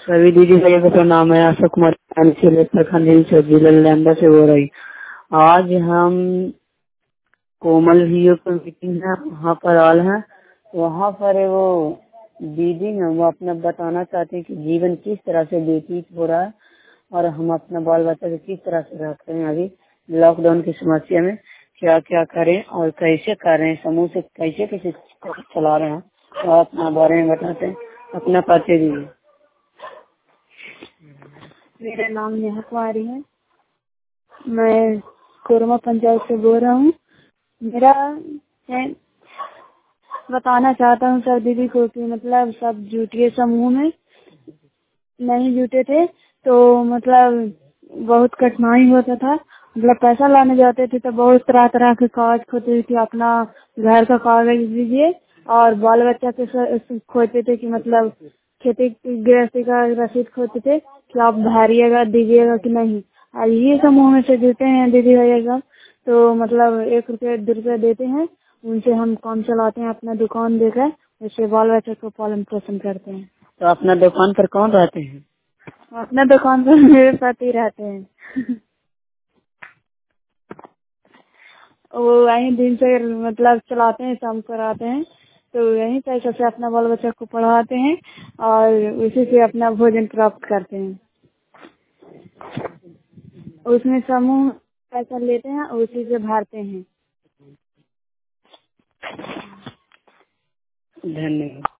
सभी दीदी भैया का प्रणाम है। आशा कुमारी से लेकर खंडेल चौधरी लैंडा से हो रही। आज हम कोमल भैया की मीटिंग है, वहाँ पर आल हैं। वहाँ पर वो दीदी है, वो अपना बताना चाहते हैं कि जीवन किस तरह से व्यतीत हो रहा है और हम अपना बाल बच्चा को किस तरह से रख रहे हैं। अभी लॉकडाउन की समस्या में क्या क्या करें और कैसे कर रहे हैं, समूह से कैसे कैसे चला रहे हैं, तो आप अपना बारे में बताते हैं। अपना परिचय दीजिए। मेरा नाम नेहा कुमारी है। मैं कोरमा पंचायत से बोल रहा हूँ। मैं बताना चाहता हूँ सर दीदी को कि मतलब सब जुटिए, समूह में नहीं जुटे थे तो मतलब बहुत कठिनाई होता था। मतलब पैसा लाने जाते थे तो बहुत तरह तरह के कागज खोते थे, अपना घर का कागज दीजिए और बाल बच्चा के खोते थे कि मतलब खेती गृहस्थी का रसीद खोते थे कि आप भरिएगा दीजिएगा कि नहीं। और ये समूह में से जुटे हैं दीदी भैया तो मतलब 1 रुपया 2 रुपया देते हैं, उनसे हम काम चलाते हैं अपना दुकान देकर, उससे बाल बच्चे को पालन पोषण करते हैं। तो अपना दुकान पर कौन रहते हैं? अपना दुकान पर मेरे साथ ही रहते हैं। वो वहीं दिन से मतलब चलाते हैं, शाम को आते हैं तो यहीं पैसा से अपना बाल बच्चा को पढ़ाते हैं और उसी से अपना भोजन प्राप्त करते हैं। उसमें समूह पैसा लेते हैं और उसी से भरते हैं। धन्यवाद।